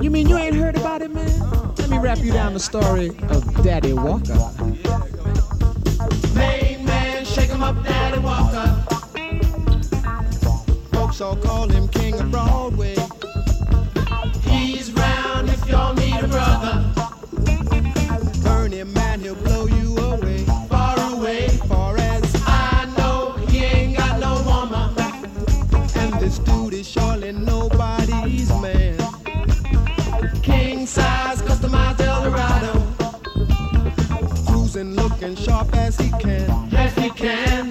You mean you ain't heard about it, man? Let me wrap you down the story of Daddy Walker. Main man, shake 'em up, Daddy Walker. Folks all call him King of Broadway. He's round if y'all need a brother. Bernie man, he'll blow you away. Far away, far as I know, he ain't got no woman. And this dude is surely nobody's man. King size, customized Eldorado. Cruising, looking sharp as he can. Yes, he can.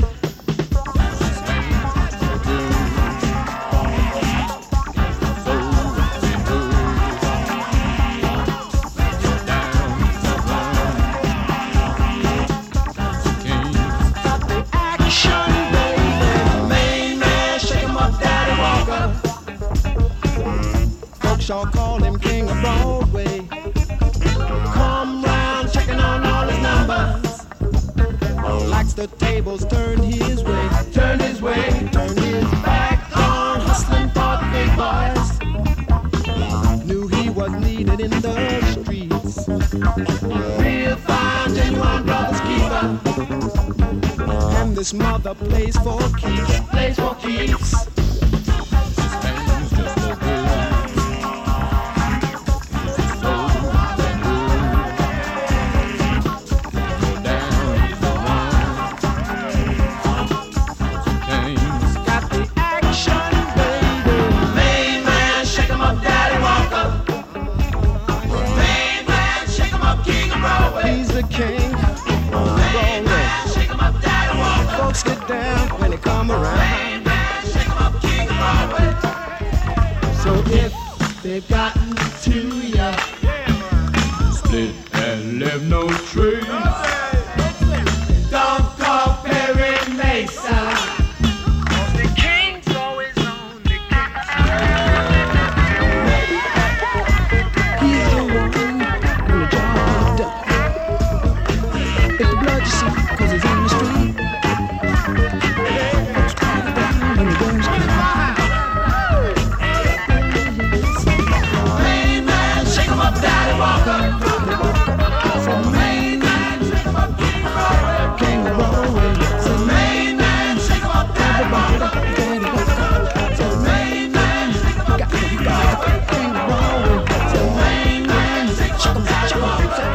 Y'all call him King of Broadway. Come round checking on all his numbers. Likes the tables turned his way. Turned his way. Turned his back on hustling for the big boys. Knew he was needed in the streets. Real fine, genuine brother's keeper. And this mother plays for keeps. Plays for keeps. The king, main man, shake 'em up, Daddy Walker. Folks get down when they come around. Main man, shake 'em up, King of Broadway. So if they've gotten to ya, split and leave no trace. Don't call Perry Mason. The king's always on the case. He's the one when the job is done. If the blood you see, 'cause it's in the street. Folks quiet down when the girls come. Main man, shake 'em up, Daddy Walker. So main man, shake 'em up, King of Broadway. King of Broadway. So main man, shake 'em up, Daddy Walker. So main man, shake 'em up, King of Broadway. King of Broadway. So main man, shake 'em up, Daddy Walker.